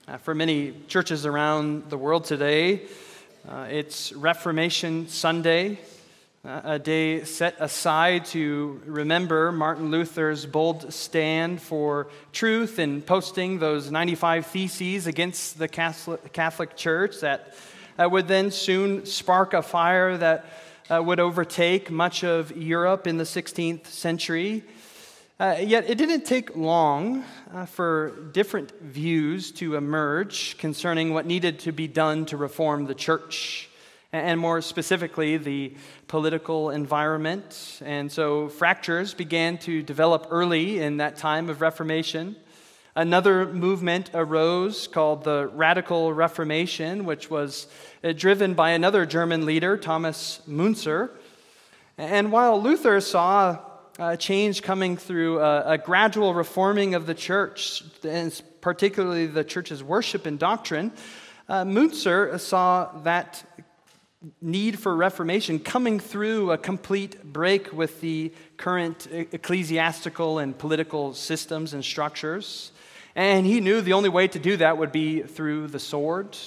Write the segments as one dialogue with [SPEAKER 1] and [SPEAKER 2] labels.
[SPEAKER 1] For many churches around the world today, it's Reformation Sunday, a day set aside to remember Martin Luther's bold stand for truth in posting those 95 theses against the Catholic Church that would then soon spark a fire that would overtake much of Europe in the 16th century. Yet it didn't take long for different views to emerge concerning what needed to be done to reform the church, and more specifically, the political environment. And so fractures began to develop early in that time of Reformation. Another movement arose called the Radical Reformation, which was driven by another German leader, Thomas Müntzer. And while Luther saw change coming through a gradual reforming of the church, and particularly the church's worship and doctrine, Müntzer saw that need for reformation coming through a complete break with the current ecclesiastical and political systems and structures. And he knew the only way to do that would be through the sword.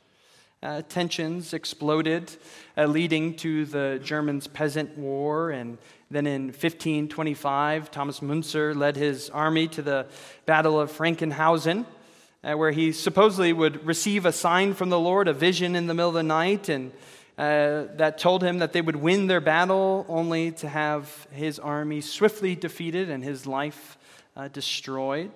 [SPEAKER 1] Tensions exploded, leading to the Germans' Peasant War, and then in 1525, Thomas Müntzer led his army to the Battle of Frankenhausen, where he supposedly would receive a sign from the Lord, a vision in the middle of the night, and that told him that they would win their battle, only to have his army swiftly defeated and his life destroyed.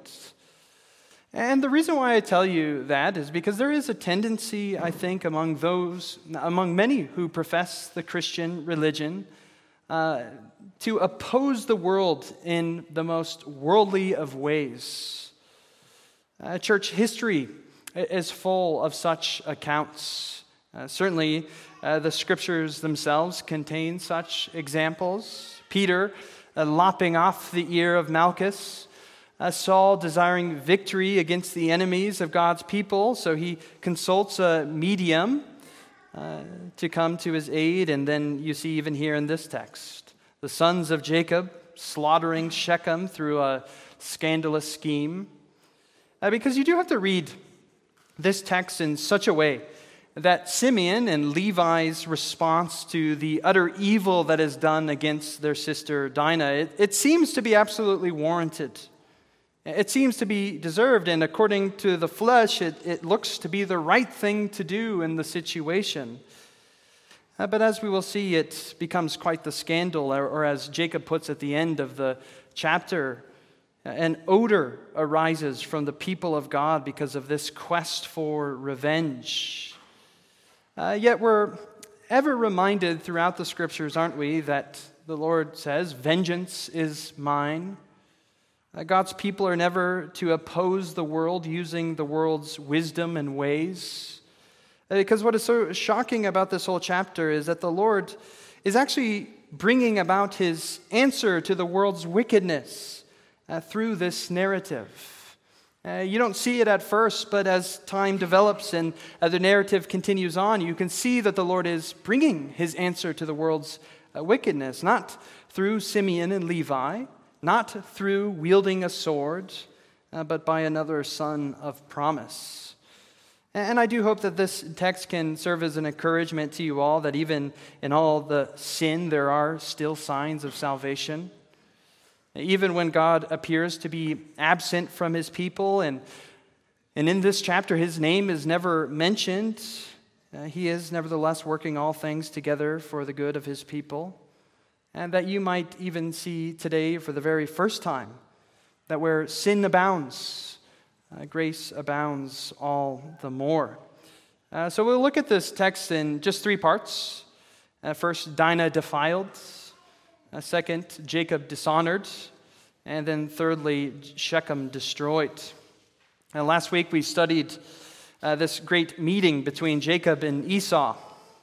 [SPEAKER 1] And the reason why I tell you that is because there is a tendency, I think, among many who profess the Christian religion, to oppose the world in the most worldly of ways. Church history is full of such accounts. Certainly, the scriptures themselves contain such examples. Peter lopping off the ear of Malchus, Saul desiring victory against the enemies of God's people, so he consults a medium to come to his aid. And then you see even here in this text, the sons of Jacob slaughtering Shechem through a scandalous scheme. Because you do have to read this text in such a way that Simeon and Levi's response to the utter evil that is done against their sister Dinah, it seems to be absolutely warranted. It seems to be deserved, and according to the flesh, it looks to be the right thing to do in the situation. But as we will see, it becomes quite the scandal, or as Jacob puts at the end of the chapter, an odor arises from the people of God because of this quest for revenge. Yet we're ever reminded throughout the scriptures, aren't we, that the Lord says, "Vengeance is mine." God's people are never to oppose the world using the world's wisdom and ways. Because what is so shocking about this whole chapter is that the Lord is actually bringing about his answer to the world's wickedness through this narrative. You don't see it at first, but as time develops and the narrative continues on, you can see that the Lord is bringing his answer to the world's wickedness, not through Simeon and Levi, not through wielding a sword, but by another son of promise. And I do hope that this text can serve as an encouragement to you all, that even in all the sin, there are still signs of salvation. Even when God appears to be absent from his people, and in this chapter his name is never mentioned, he is nevertheless working all things together for the good of his people. And that you might even see today for the very first time that where sin abounds, grace abounds all the more. So we'll look at this text in just three parts. First, Dinah defiled. Second, Jacob dishonored. And then thirdly, Shechem destroyed. Last week we studied this great meeting between Jacob and Esau.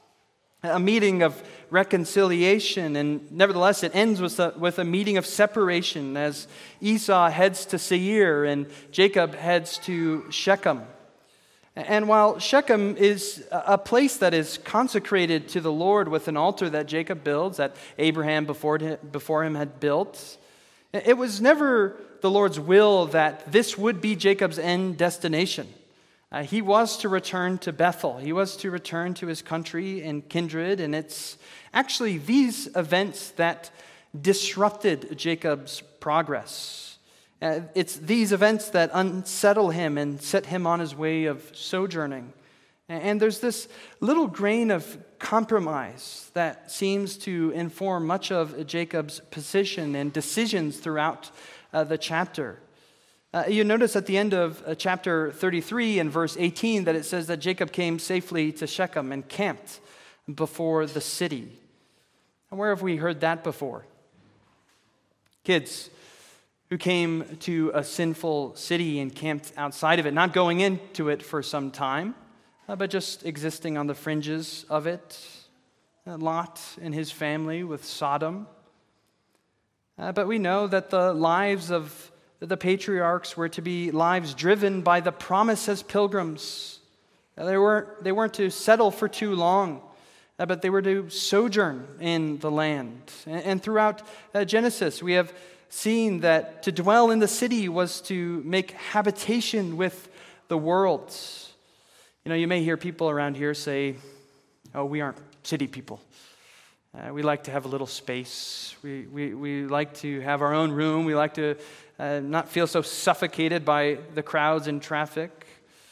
[SPEAKER 1] A meeting of reconciliation, and nevertheless it ends with a meeting of separation as Esau heads to Seir and Jacob heads to Shechem. And while Shechem is a place that is consecrated to the Lord with an altar that Jacob builds, that Abraham before him had built, it was never the Lord's will that this would be Jacob's end destination. He was to return to Bethel. He was to return to his country and kindred, and it's actually these events that disrupted Jacob's progress. It's these events that unsettle him and set him on his way of sojourning. And there's this little grain of compromise that seems to inform much of Jacob's position and decisions throughout the chapter. You notice at the end of chapter 33 and verse 18 that it says that Jacob came safely to Shechem and camped before the city. And where have we heard that before? Kids who came to a sinful city and camped outside of it, not going into it for some time, but just existing on the fringes of it. Lot and his family with Sodom. But we know that the lives of the patriarchs were to be lives driven by the promise as pilgrims. They weren't to settle for too long, but they were to sojourn in the land. And throughout Genesis, we have seen that to dwell in the city was to make habitation with the world. You know, you may hear people around here say, "Oh, we aren't city people. We like to have a little space. We like to have our own room. We like to not feel so suffocated by the crowds and traffic."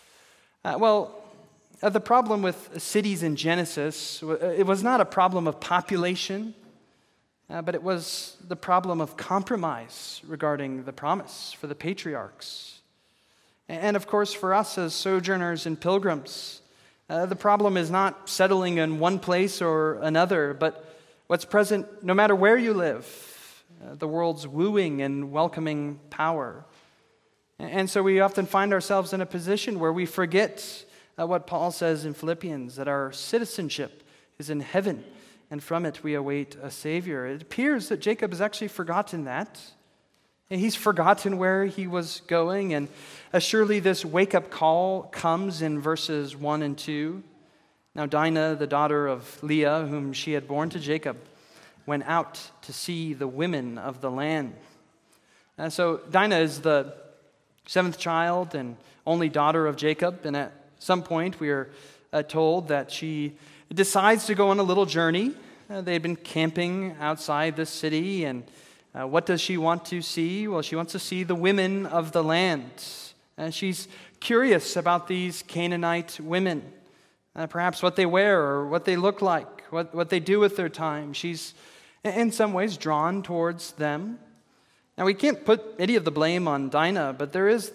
[SPEAKER 1] The problem with cities in Genesis, it was not a problem of population, but it was the problem of compromise regarding the promise for the patriarchs. And of course, for us as sojourners and pilgrims, the problem is not settling in one place or another, but what's present no matter where you live, the world's wooing and welcoming power. And so we often find ourselves in a position where we forget what Paul says in Philippians, that our citizenship is in heaven, and from it we await a Savior. It appears that Jacob has actually forgotten that. He's forgotten where he was going, and surely this wake-up call comes in verses 1 and 2. Now Dinah, the daughter of Leah, whom she had borne to Jacob, went out to see the women of the land. So Dinah is the seventh child and only daughter of Jacob, and at some point we are told that she decides to go on a little journey. They had been camping outside the city, and what does she want to see? Well, she wants to see the women of the land. She's curious about these Canaanite women, perhaps what they wear or what they look like, what they do with their time. She's in some ways drawn towards them. Now, we can't put any of the blame on Dinah, but there is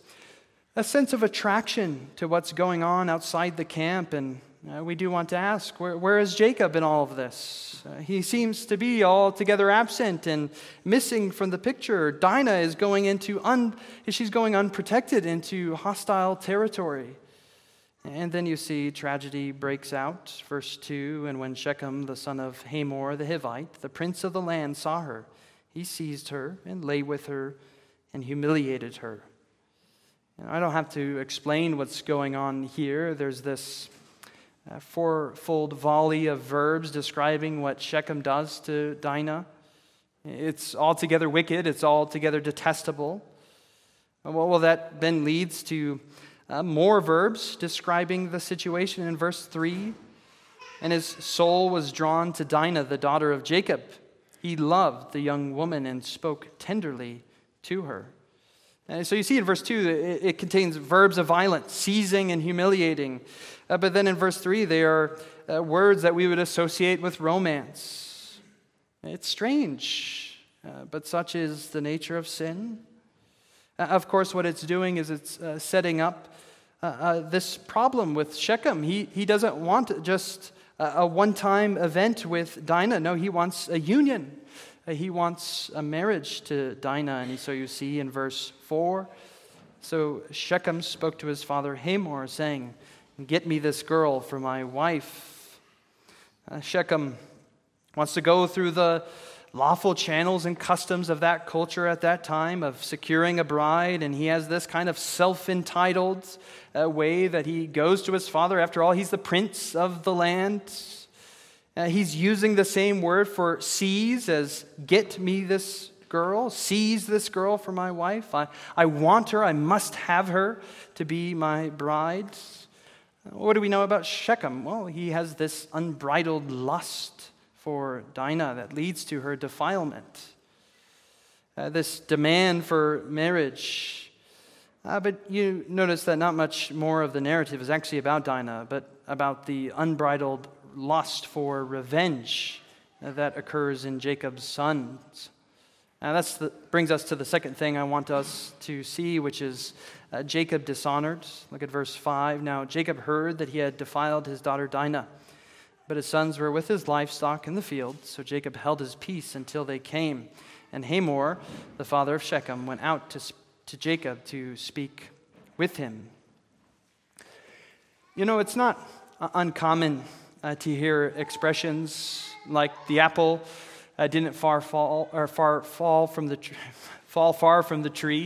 [SPEAKER 1] a sense of attraction to what's going on outside the camp, and we do want to ask, where is Jacob in all of this? He seems to be altogether absent and missing from the picture. Dinah is going she's going unprotected into hostile territory. And then you see tragedy breaks out, verse 2, and when Shechem, the son of Hamor the Hivite, the prince of the land, saw her, he seized her and lay with her and humiliated her. And I don't have to explain what's going on here. There's this fourfold volley of verbs describing what Shechem does to Dinah. It's altogether wicked. It's altogether detestable. Well, that then leads to more verbs describing the situation in verse 3. And his soul was drawn to Dinah, the daughter of Jacob. He loved the young woman and spoke tenderly to her. And so you see in verse 2, it contains verbs of violence, seizing and humiliating. But then in verse 3, they are words that we would associate with romance. It's strange, but such is the nature of sin. Of course, what it's doing is it's setting up this problem with Shechem. He doesn't want just a one-time event with Dinah. No, he wants a union. He wants a marriage to Dinah. And so you see in verse 4, so Shechem spoke to his father Hamor, saying, "Get me this girl for my wife." Shechem wants to go through the lawful channels and customs of that culture at that time of securing a bride, and he has this kind of self-entitled way that he goes to his father. After all, he's the prince of the land. He's using the same word for seize as "get me this girl, seize this girl for my wife. I want her, I must have her to be my bride. What do we know about Shechem? Well, he has this unbridled lust for Dinah that leads to her defilement. This demand for marriage. But you notice that not much more of the narrative is actually about Dinah, but about the unbridled lust for revenge that occurs in Jacob's sons. Brings us to the second thing I want us to see, which is Jacob dishonored. Look at verse 5. Now Jacob heard that he had defiled his daughter Dinah, but his sons were with his livestock in the field, so Jacob held his peace until they came. And Hamor, the father of Shechem, went out to Jacob to speak with him. You know, it's not uncommon to hear expressions like the apple didn't fall far from the tree.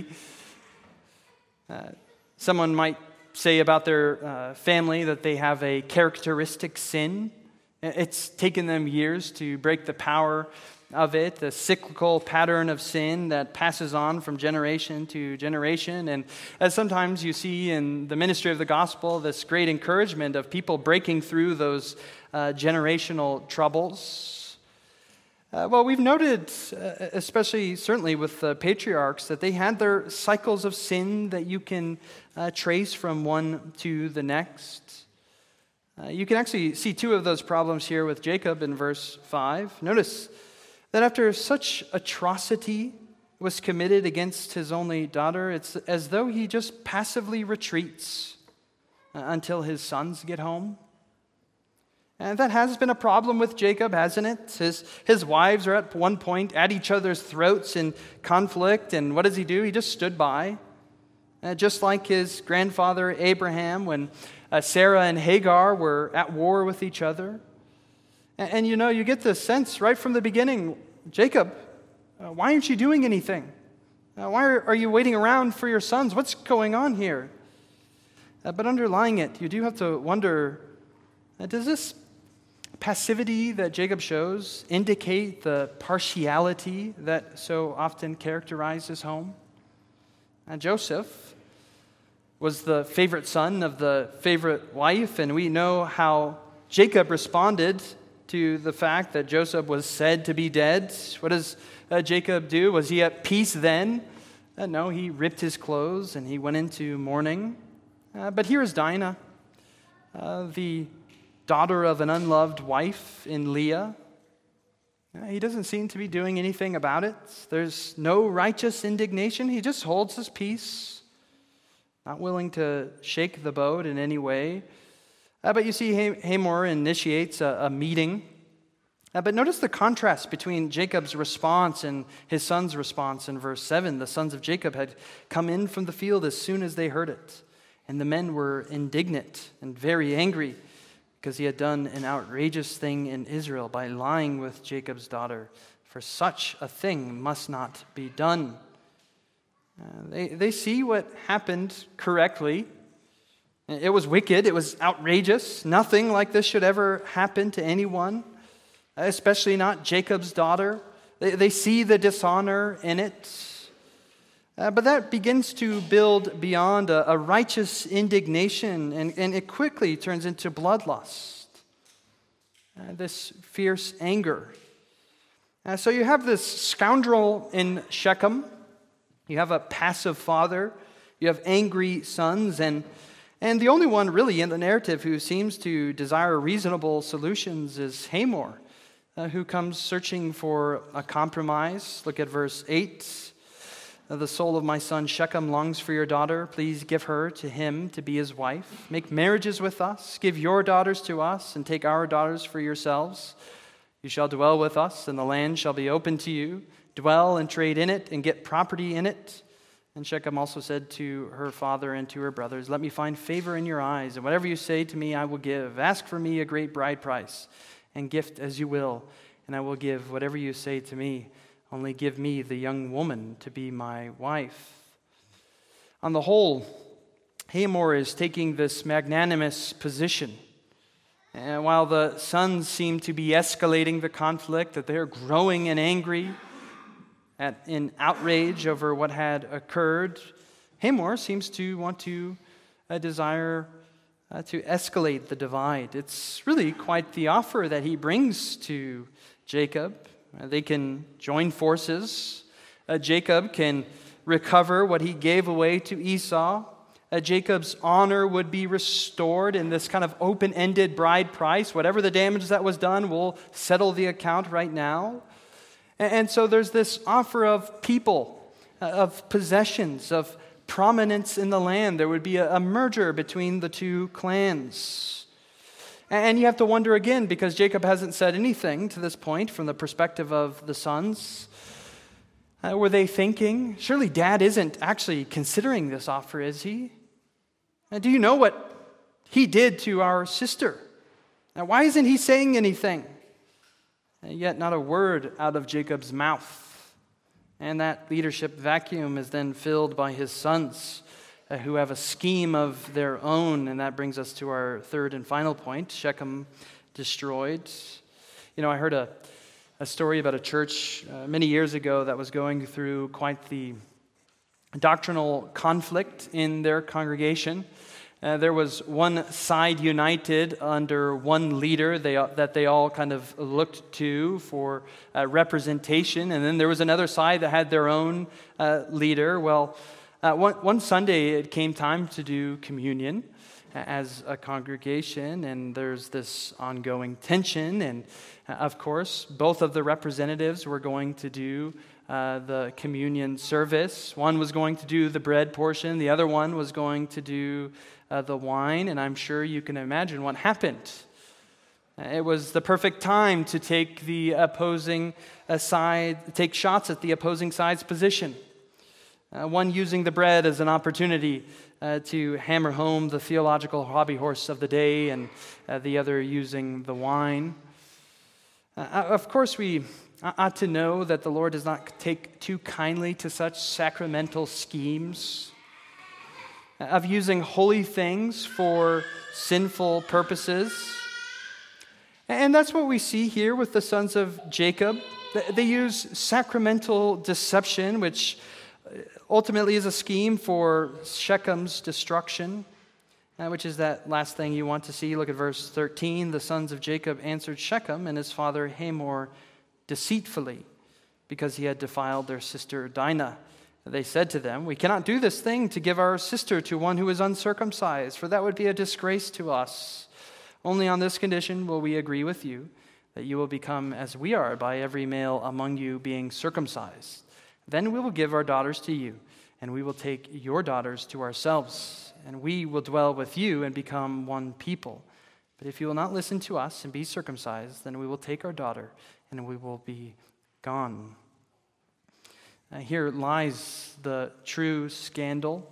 [SPEAKER 1] Someone might say about their family that they have a characteristic sin. It's taken them years to break the power of it, the cyclical pattern of sin that passes on from generation to generation. And as sometimes you see in the ministry of the gospel, this great encouragement of people breaking through those generational troubles. Well, we've noted, especially certainly with the patriarchs, that they had their cycles of sin that you can trace from one to the next. You can actually see two of those problems here with Jacob in verse 5. Notice that after such atrocity was committed against his only daughter, it's as though he just passively retreats until his sons get home. And that has been a problem with Jacob, hasn't it? His wives are at one point at each other's throats in conflict, and what does he do? He just stood by. Just like his grandfather Abraham when Sarah and Hagar were at war with each other. And you know, you get the sense right from the beginning, Jacob, why aren't you doing anything? Why are you waiting around for your sons? What's going on here? But underlying it, you do have to wonder, does this passivity that Jacob shows indicate the partiality that so often characterizes his home? Joseph was the favorite son of the favorite wife, and we know how Jacob responded to the fact that Joseph was said to be dead. What does Jacob do? Was he at peace then? No, he ripped his clothes and he went into mourning. But here is Dinah, the daughter of an unloved wife in Leah. He doesn't seem to be doing anything about it. There's no righteous indignation. He just holds his peace, not willing to shake the boat in any way. But you see, Hamor initiates a meeting. But notice the contrast between Jacob's response and his son's response in verse 7. The sons of Jacob had come in from the field as soon as they heard it. And the men were indignant and very angry because he had done an outrageous thing in Israel by lying with Jacob's daughter. For such a thing must not be done. They see what happened correctly. It was wicked. It was outrageous. Nothing like this should ever happen to anyone, especially not Jacob's daughter. They see the dishonor in it. But that begins to build beyond a righteous indignation, and it quickly turns into bloodlust, this fierce anger. So you have this scoundrel in Shechem. You have a passive father. You have angry sons, and the only one really in the narrative who seems to desire reasonable solutions is Hamor, who comes searching for a compromise. Look at verse 8. The soul of my son Shechem longs for your daughter. Please give her to him to be his wife. Make marriages with us. Give your daughters to us and take our daughters for yourselves. You shall dwell with us, and the land shall be open to you. Dwell and trade in it and get property in it. And Shechem also said to her father and to her brothers, let me find favor in your eyes, and whatever you say to me I will give. Ask for me a great bride price, and gift as you will, and I will give whatever you say to me. Only give me the young woman to be my wife. On the whole, Hamor is taking this magnanimous position. And while the sons seem to be escalating the conflict, that they're growing and angry, in outrage over what had occurred, Hamor seems to want to desire to escalate the divide. It's really quite the offer that he brings to Jacob. They can join forces. Jacob can recover what he gave away to Esau. Jacob's honor would be restored in this kind of open-ended bride price. Whatever the damage that was done, we'll settle the account right now. And so there's this offer of people, of possessions, of prominence in the land. There would be a merger between the two clans. And you have to wonder again, because Jacob hasn't said anything to this point from the perspective of the sons. Were they thinking, surely Dad isn't actually considering this offer, is he? Do you know what he did to our sister? Now, why isn't he saying anything? And yet not a word out of Jacob's mouth. And that leadership vacuum is then filled by his sons, who have a scheme of their own. And that brings us to our third and final point, Shechem destroyed. You know, I heard a story about a church many years ago that was going through quite the doctrinal conflict in their congregation. There was one side united under one leader that they all kind of looked to for representation, and then there was another side that had their own leader. Well, one Sunday it came time to do communion as a congregation, and there's this ongoing tension, and of course, both of the representatives were going to do the communion service. One was going to do the bread portion, the other one was going to do the wine, and I'm sure you can imagine what happened. It was the perfect time to take the opposing side, take shots at the opposing side's position. One using the bread as an opportunity to hammer home the theological hobby horse of the day, and the other using the wine. Of course, we ought to know that the Lord does not take too kindly to such sacramental schemes of using holy things for sinful purposes. And that's what we see here with the sons of Jacob. They use sacramental deception, which ultimately is a scheme for Shechem's destruction, which is that last thing you want to see. Look at verse 13. The sons of Jacob answered Shechem and his father Hamor deceitfully, because he had defiled their sister Dinah. They said to them, "We cannot do this thing to give our sister to one who is uncircumcised, for that would be a disgrace to us. Only on this condition will we agree with you, that you will become as we are by every male among you being circumcised. Then we will give our daughters to you, and we will take your daughters to ourselves, and we will dwell with you and become one people. But if you will not listen to us and be circumcised, then we will take our daughter, and we will be gone." Here lies the true scandal,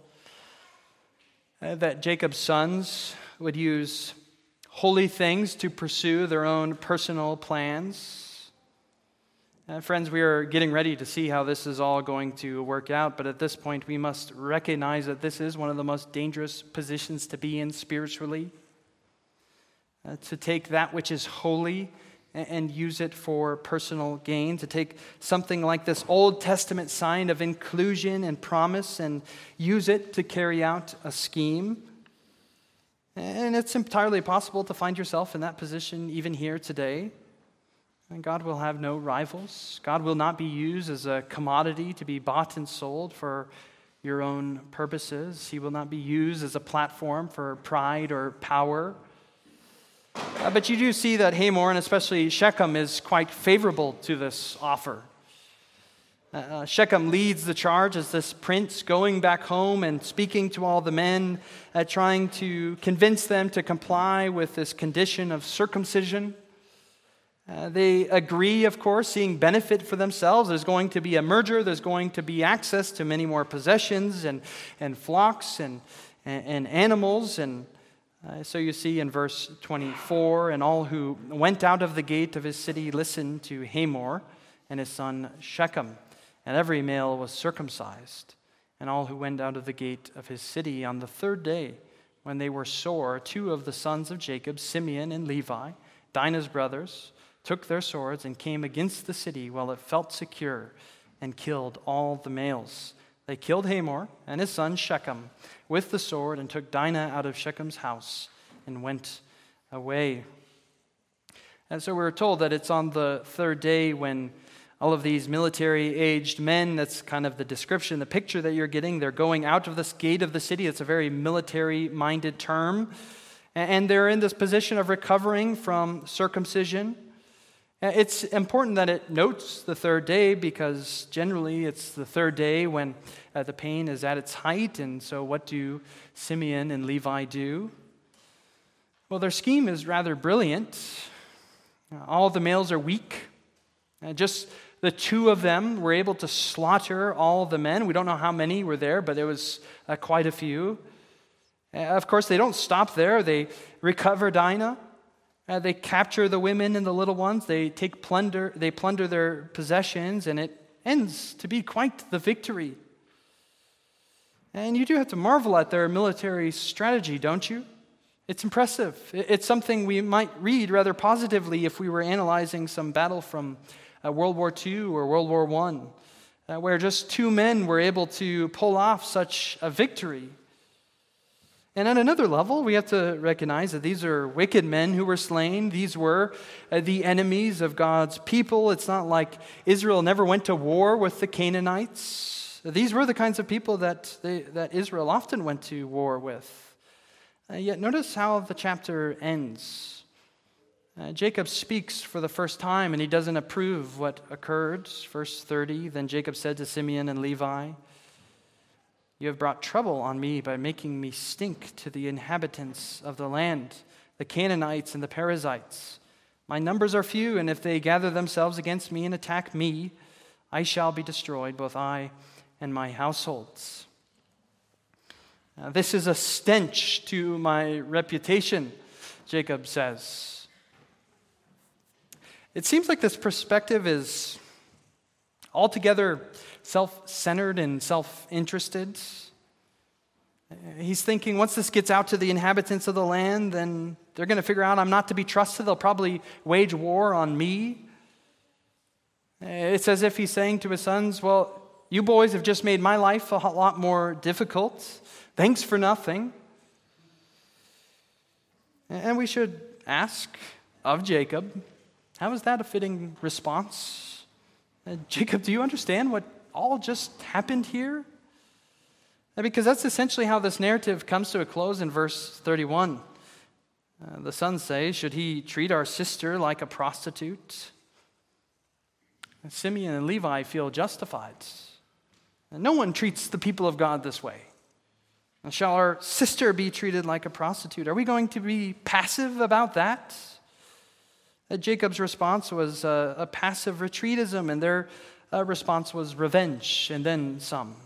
[SPEAKER 1] that Jacob's sons would use holy things to pursue their own personal plans. Friends, we are getting ready to see how this is all going to work out, but at this point we must recognize that this is one of the most dangerous positions to be in spiritually, to take that which is holy and use it for personal gain, to take something like this Old Testament sign of inclusion and promise and use it to carry out a scheme. And it's entirely possible to find yourself in that position even here today. And God will have no rivals. God will not be used as a commodity to be bought and sold for your own purposes. He will not be used as a platform for pride or power. But you do see that Hamor, and especially Shechem, is quite favorable to this offer. Shechem leads the charge as this prince going back home and speaking to all the men, trying to convince them to comply with this condition of circumcision. They agree, of course, seeing benefit for themselves. There's going to be a merger. There's going to be access to many more possessions and flocks and animals. And so you see in verse 24, "And all who went out of the gate of his city listened to Hamor and his son Shechem, and every male was circumcised. And all who went out of the gate of his city on the third day, when they were sore, 2 of the sons of Jacob, Simeon and Levi, Dinah's brothers, took their swords and came against the city while it felt secure, and killed all the males. They killed Hamor and his son Shechem with the sword and took Dinah out of Shechem's house and went away. And so we're told that it's on the third day when all of these military-aged men, that's kind of the description, the picture that you're getting, they're going out of this gate of the city. It's a very military-minded term. And they're in this position of recovering from circumcision. It's important that it notes the third day because generally it's the third day when the pain is at its height. And so what do Simeon and Levi do? Well, their scheme is rather brilliant. All the males are weak. Just the two of them were able to slaughter all the men. We don't know how many were there, but there was quite a few. Of course, they don't stop there. They recover Dinah. They capture the women and the little ones. They plunder their possessions, and it ends to be quite the victory. And you do have to marvel at their military strategy, don't you? It's impressive. It's something we might read rather positively if we were analyzing some battle from World War II or World War I, where just two men were able to pull off such a victory. And at another level, we have to recognize that these are wicked men who were slain. These were the enemies of God's people. It's not like Israel never went to war with the Canaanites. These were the kinds of people that Israel often went to war with. Yet notice how the chapter ends. Jacob speaks for the first time, and he doesn't approve what occurred. Verse 30, then Jacob said to Simeon and Levi, "You have brought trouble on me by making me stink to the inhabitants of the land, the Canaanites and the Perizzites. My numbers are few, and if they gather themselves against me and attack me, I shall be destroyed, both I and my households. This is a stench to my reputation," Jacob says. It seems like this perspective is altogether self-centered and self-interested. He's thinking once this gets out to the inhabitants of the land, then they're going to figure out I'm not to be trusted. They'll probably wage war on me. It's as if he's saying to his sons, well, you boys have just made my life a lot more difficult. Thanks for nothing. And we should ask of Jacob, how is that a fitting response? Jacob, do you understand what all just happened here? Because that's essentially how this narrative comes to a close in verse 31. The sons say, should he treat our sister like a prostitute? And Simeon and Levi feel justified. And no one treats the people of God this way. And shall our sister be treated like a prostitute? Are we going to be passive about that? Jacob's response was a passive retreatism, and their response was revenge, and then some.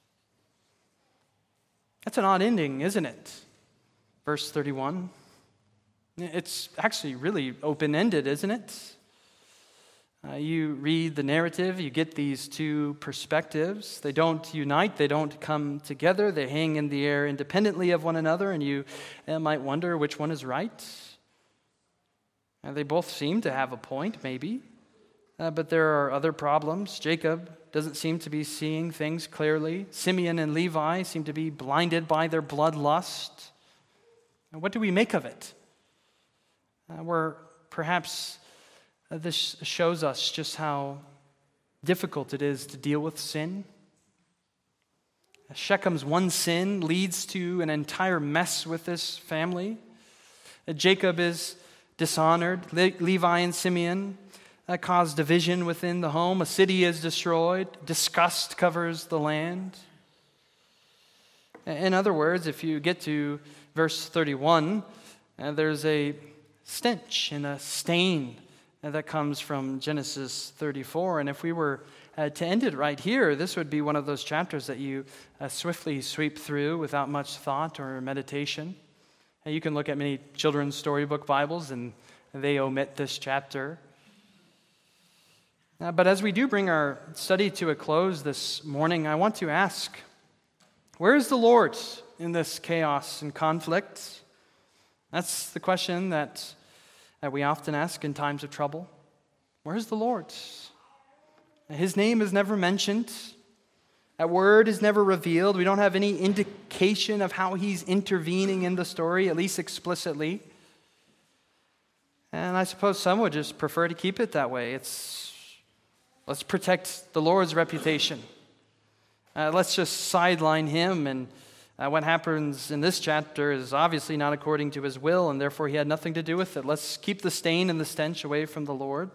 [SPEAKER 1] That's an odd ending, isn't it? Verse 31. It's actually really open-ended, isn't it? You read the narrative, you get these two perspectives. They don't unite, they don't come together. They hang in the air independently of one another, and you might wonder which one is right. They both seem to have a point, maybe, but there are other problems. Jacob doesn't seem to be seeing things clearly. Simeon and Levi seem to be blinded by their bloodlust. What do we make of it? Where perhaps this shows us just how difficult it is to deal with sin. Shechem's one sin leads to an entire mess with this family. Jacob is dishonored. Levi and Simeon cause division within the home. A city is destroyed. Disgust covers the land. In other words, if you get to verse 31, there's a stench and a stain that comes from Genesis 34. And if we were to end it right here, this would be one of those chapters that you swiftly sweep through without much thought or meditation. And you can look at many children's storybook Bibles, and they omit this chapter. But as we do bring our study to a close this morning, I want to ask, where is the Lord in this chaos and conflict? That's the question that we often ask in times of trouble. Where is the Lord? His name is never mentioned. That word is never revealed. We don't have any indication of how he's intervening in the story, at least explicitly. And I suppose some would just prefer to keep it that way. Let's protect the Lord's reputation. Let's just sideline him. And what happens in this chapter is obviously not according to his will, and therefore he had nothing to do with it. Let's keep the stain and the stench away from the Lord.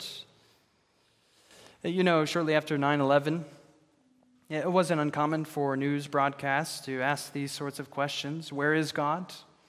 [SPEAKER 1] Shortly after 9/11, it wasn't uncommon for news broadcasts to ask these sorts of questions. Where is God?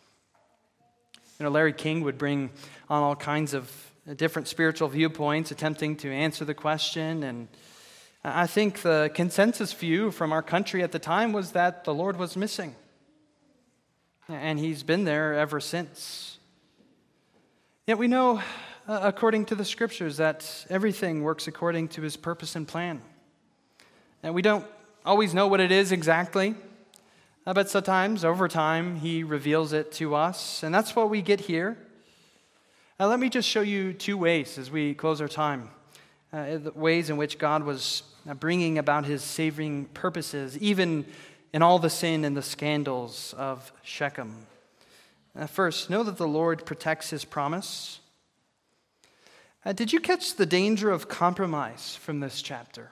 [SPEAKER 1] Larry King would bring on all kinds of different spiritual viewpoints, attempting to answer the question. And I think the consensus view from our country at the time was that the Lord was missing. And he's been there ever since. Yet we know, according to the Scriptures, that everything works according to his purpose and plan. And we don't always know what it is exactly, but sometimes, over time, he reveals it to us. And that's what we get here. Let me just show you two ways as we close our time. The ways in which God was bringing about his saving purposes, even in all the sin and the scandals of Shechem. First, know that the Lord protects his promise. Did you catch the danger of compromise from this chapter?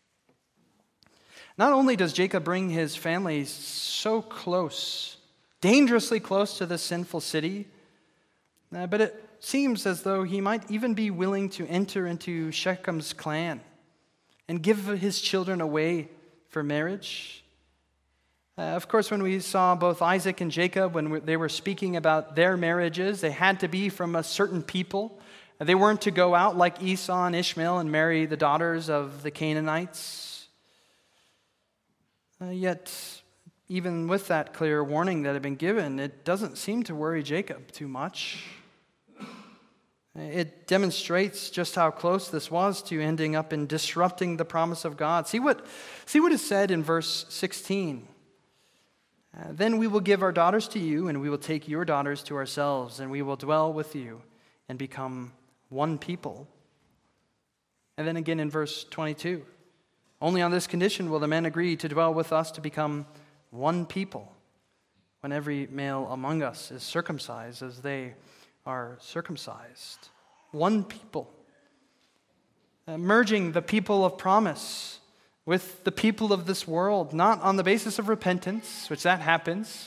[SPEAKER 1] Not only does Jacob bring his family so close, dangerously close to this sinful city, but it seems as though he might even be willing to enter into Shechem's clan and give his children away for marriage. Of course, when we saw both Isaac and Jacob, when they were speaking about their marriages, they had to be from a certain people. They weren't to go out like Esau and Ishmael and marry the daughters of the Canaanites. Yet, even with that clear warning that had been given, it doesn't seem to worry Jacob too much. It demonstrates just how close this was to ending up in disrupting the promise of God. See what is said in verse 16. Then we will give our daughters to you, and we will take your daughters to ourselves, and we will dwell with you and become one people. And then again in verse 22. Only on this condition will the men agree to dwell with us to become one people, when every male among us is circumcised as they are circumcised. One people. Merging the people of promise with the people of this world, not on the basis of repentance, which that happens.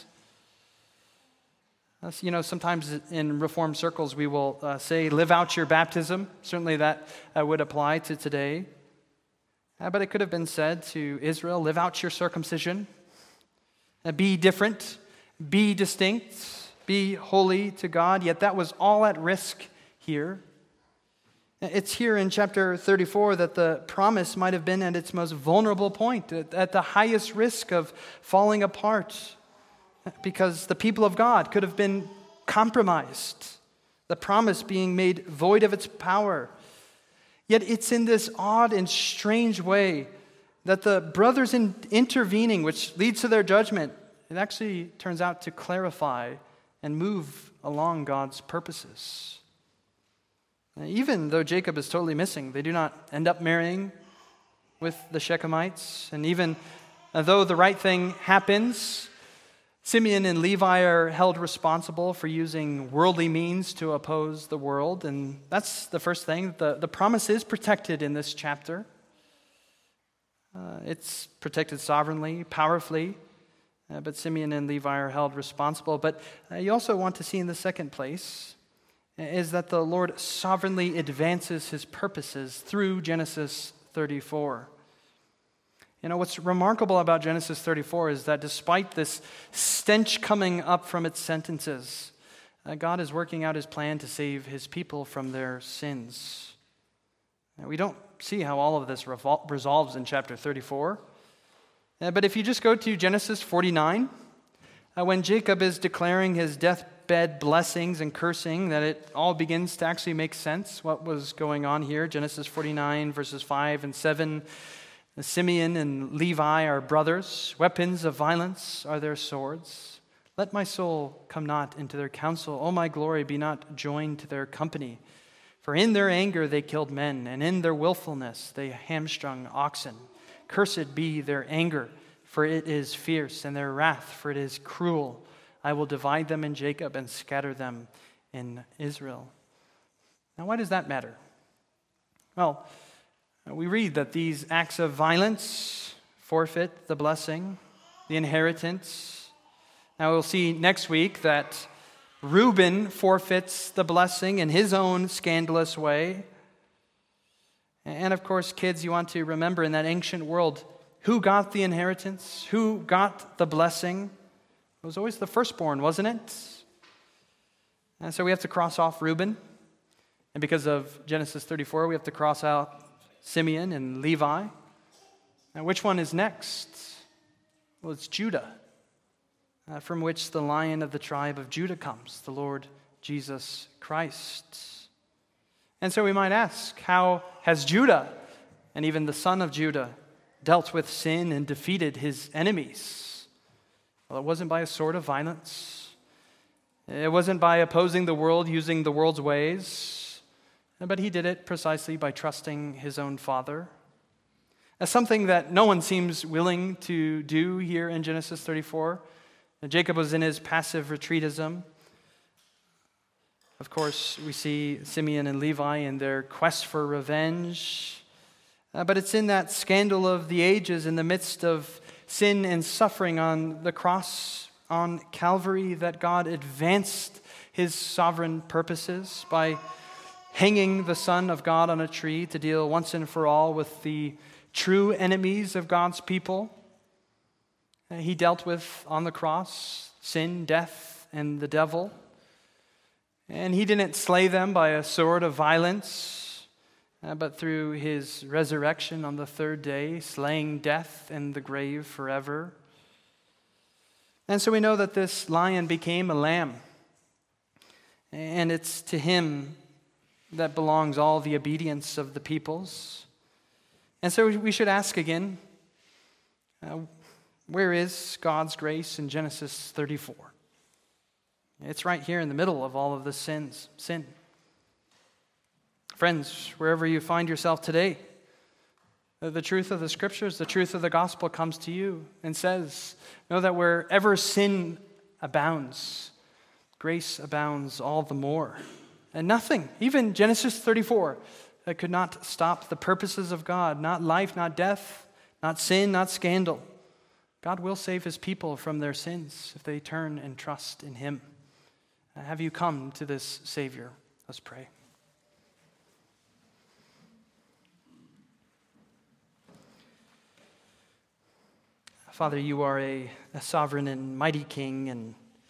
[SPEAKER 1] Sometimes in Reformed circles we will say, live out your baptism. Certainly that would apply to today. But it could have been said to Israel, live out your circumcision. Be different, be distinct, be holy to God. Yet that was all at risk here. It's here in chapter 34 that the promise might have been at its most vulnerable point, at the highest risk of falling apart, because the people of God could have been compromised, the promise being made void of its power. Yet it's in this odd and strange way that the brothers intervening, which leads to their judgment, it actually turns out to clarify and move along God's purposes. Even though Jacob is totally missing, they do not end up marrying with the Shechemites. And even though the right thing happens, Simeon and Levi are held responsible for using worldly means to oppose the world. And that's the first thing. The promise is protected in this chapter. It's protected sovereignly, powerfully. But Simeon and Levi are held responsible. But you also want to see in the second place is that the Lord sovereignly advances his purposes through Genesis 34. What's remarkable about Genesis 34 is that despite this stench coming up from its sentences, God is working out his plan to save his people from their sins. Now, we don't see how all of this resolves in chapter 34. But if you just go to Genesis 49, when Jacob is declaring his deathbed blessings and cursing, that it all begins to actually make sense what was going on here. Genesis 49, verses 5 and 7. Simeon and Levi are brothers. Weapons of violence are their swords. Let my soul come not into their counsel. O my glory, be not joined to their company. For in their anger they killed men, and in their willfulness they hamstrung oxen. Cursed be their anger, for it is fierce, and their wrath, for it is cruel. I will divide them in Jacob and scatter them in Israel. Now, why does that matter? Well, we read that these acts of violence forfeit the blessing, the inheritance. Now, we'll see next week that Reuben forfeits the blessing in his own scandalous way. And of course, kids, you want to remember in that ancient world, who got the inheritance? Who got the blessing? It was always the firstborn, wasn't it? And so we have to cross off Reuben. And because of Genesis 34, we have to cross out Simeon and Levi. Now, which one is next? Well, it's Judah, from which the Lion of the tribe of Judah comes, the Lord Jesus Christ. And so we might ask, how has Judah, and even the son of Judah, dealt with sin and defeated his enemies? Well, it wasn't by a sword of violence. It wasn't by opposing the world using the world's ways, but he did it precisely by trusting his own father. That's something that no one seems willing to do here in Genesis 34. Jacob was in his passive retreatism. Of course, we see Simeon and Levi in their quest for revenge. But it's in that scandal of the ages, in the midst of sin and suffering on the cross on Calvary, that God advanced his sovereign purposes by hanging the Son of God on a tree to deal once and for all with the true enemies of God's people. He dealt with, on the cross, sin, death, and the devil. And he didn't slay them by a sword of violence, but through his resurrection on the third day, slaying death and the grave forever. And so we know that this lion became a lamb. And it's to him that belongs all the obedience of the peoples. And so we should ask again, where is God's grace in Genesis 34? It's right here in the middle of all of the sin. Friends, wherever you find yourself today, the truth of the Scriptures, the truth of the gospel comes to you and says, know that wherever sin abounds, grace abounds all the more. And nothing, even Genesis 34, that could not stop the purposes of God, not life, not death, not sin, not scandal. God will save his people from their sins if they turn and trust in him. Have you come to this Savior? Let's pray. Father, you are a sovereign and mighty King, and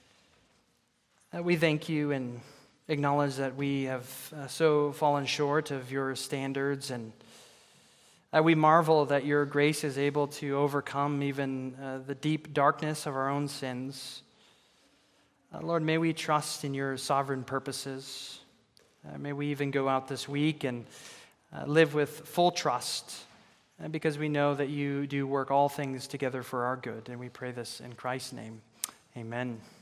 [SPEAKER 1] we thank you and acknowledge that we have so fallen short of your standards, and we marvel that your grace is able to overcome even the deep darkness of our own sins. Lord, may we trust in your sovereign purposes. May we even go out this week and live with full trust, because we know that you do work all things together for our good. And we pray this in Christ's name. Amen.